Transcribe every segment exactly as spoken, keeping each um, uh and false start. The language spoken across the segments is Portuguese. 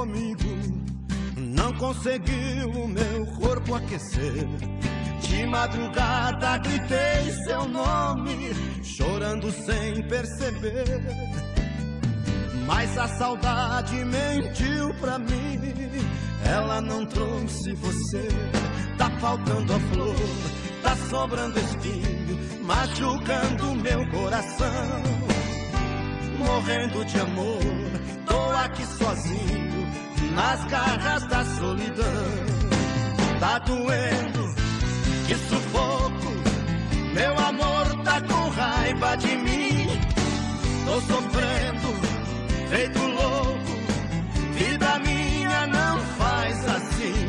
comigo, não conseguiu o meu corpo aquecer. De madrugada gritei seu nome, chorando sem perceber. Mas a saudade mentiu pra mim, ela não trouxe você. Tá faltando a flor, tá sobrando espinho, machucando meu coração. Morrendo de amor, tô aqui sozinho, nas garras da solidão. Tá doendo, que sufoco, meu amor tá com raiva de mim. Tô sofrendo, feito louco, vida minha não faz assim.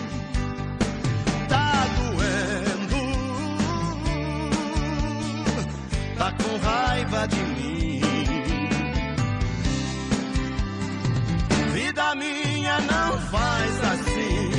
Tá doendo, tá com raiva de mim. Vida minha não faz assim.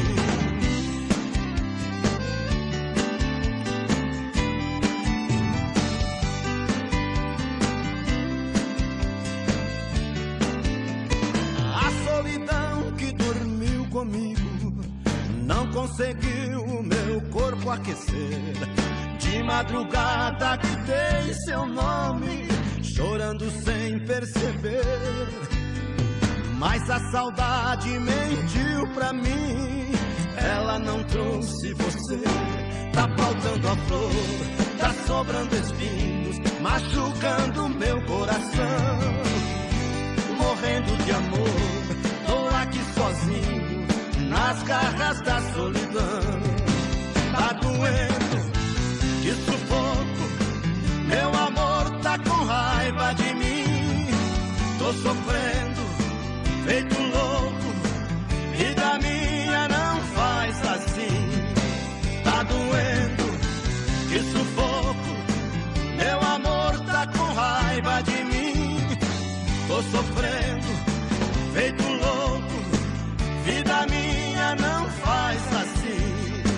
A solidão que dormiu comigo não conseguiu o meu corpo aquecer. De madrugada gritei seu nome, chorando sem perceber. Mas a saudade mentiu pra mim, ela não trouxe você. Tá faltando a flor, tá sobrando espinhos, machucando meu coração. Morrendo de amor, tô aqui sozinho, nas garras da solidão. Tá doendo, que sufoco, meu amor tá com raiva de mim. Tô sofrendo, feito louco, vida minha não faz assim. Tá doendo, que sufoco, meu amor tá com raiva de mim. Tô sofrendo, feito louco, vida minha não faz assim.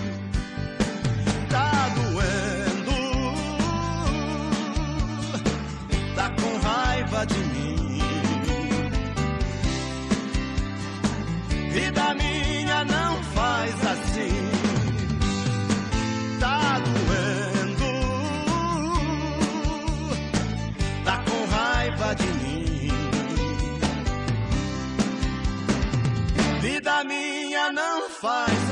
Tá doendo, tá com raiva de mim. Vida minha não faz assim. Tá doendo, tá com raiva de mim. Vida minha não faz